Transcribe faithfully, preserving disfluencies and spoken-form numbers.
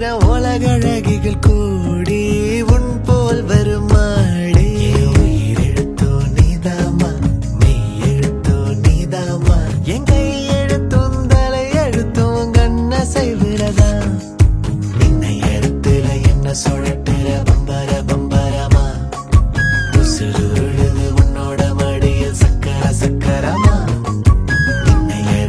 ஆயிரம் உலகழகிகள் கூடி உன் போல் வருமாளே உயிரெழுத்தோ நீதாமா மெய் எழுத்தோ நீதாமா என் கை எழுத்தும் தலை எழுத்தும் கண்ண செய்விரதா இன்னை எழுத்துல என்ன சொல்லட்டு